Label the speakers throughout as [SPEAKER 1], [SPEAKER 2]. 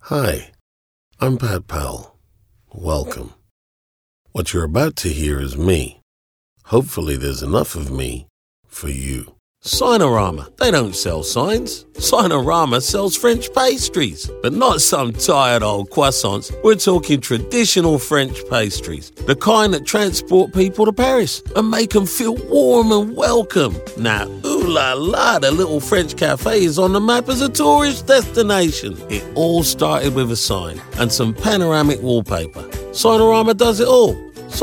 [SPEAKER 1] Hi, I'm Pat Powell. Welcome. What you're about to hear is me. Hopefully there's enough of me for you. Signorama, they don't sell signs. Signorama sells French pastries, but not some tired old croissants. We're talking traditional French pastries, the kind that transport people to Paris and make them feel warm and welcome. Now, ooh la la, the little French cafe is on the map as a tourist destination. It all started with a sign and some panoramic wallpaper. Signorama does it all.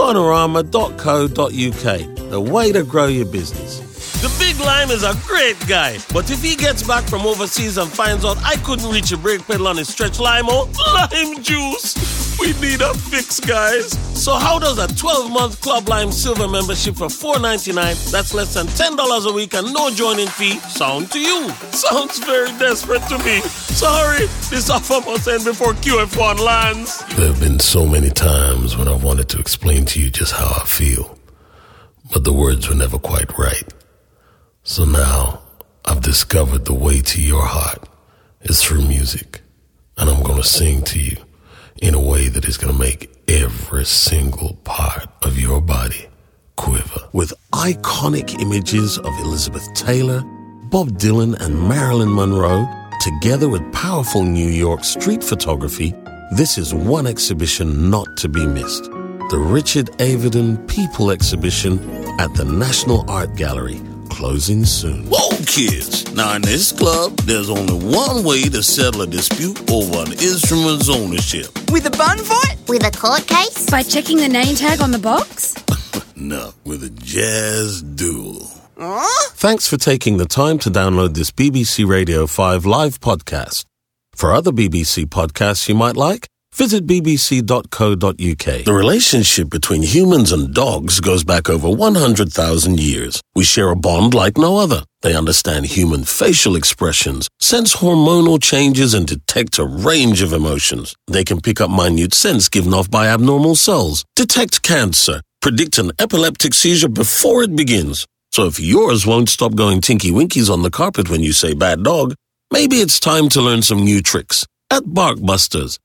[SPEAKER 1] Signorama.co.uk, the way to grow your business. The big lime is a great guy, but if he gets back from overseas and finds out I couldn't reach a brake pedal on his stretch lime or lime juice, we need a fix, guys. So how does a 12-month Club Lime Silver membership for $4.99, that's less than $10 a week and no joining fee, sound to you? Sounds very desperate to me. Sorry, this offer must end before QF1 lands. There have been so many times when I've wanted to explain to you just how I feel, but the words were never quite right. So now, I've discovered the way to your heart is through music. And I'm going to sing to you in a way that is going to make every single part of your body quiver. With iconic images of Elizabeth Taylor, Bob Dylan, and Marilyn Monroe, together with powerful New York street photography, this is one exhibition not to be missed. The Richard Avedon People Exhibition at the National Art Gallery. Closing soon. Whoa, kids! Now, in this club, there's only one way to settle a dispute over an instrument's ownership.
[SPEAKER 2] With a bun fight?
[SPEAKER 3] With a court case?
[SPEAKER 4] By checking the name tag on the box?
[SPEAKER 1] No, with a jazz duel.
[SPEAKER 2] Huh?
[SPEAKER 1] Thanks for taking the time to download this BBC Radio 5 live podcast. For other BBC podcasts you might like, visit bbc.co.uk. The relationship between humans and dogs goes back over 100,000 years. We share a bond like no other. They understand human facial expressions, sense hormonal changes, and detect a range of emotions. They can pick up minute scents given off by abnormal cells, detect cancer, predict an epileptic seizure before it begins. So if yours won't stop going tinky-winkies on the carpet when you say bad dog, maybe it's time to learn some new tricks at Barkbusters.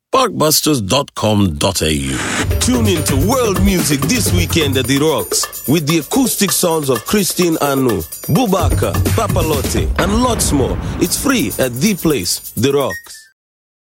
[SPEAKER 1] Barkbusters.com.au.
[SPEAKER 5] Tune in to world music this weekend at The Rocks with the acoustic sounds of Christine Anu, Bubaka, Papalote, and lots more. It's free at The Place, The Rocks.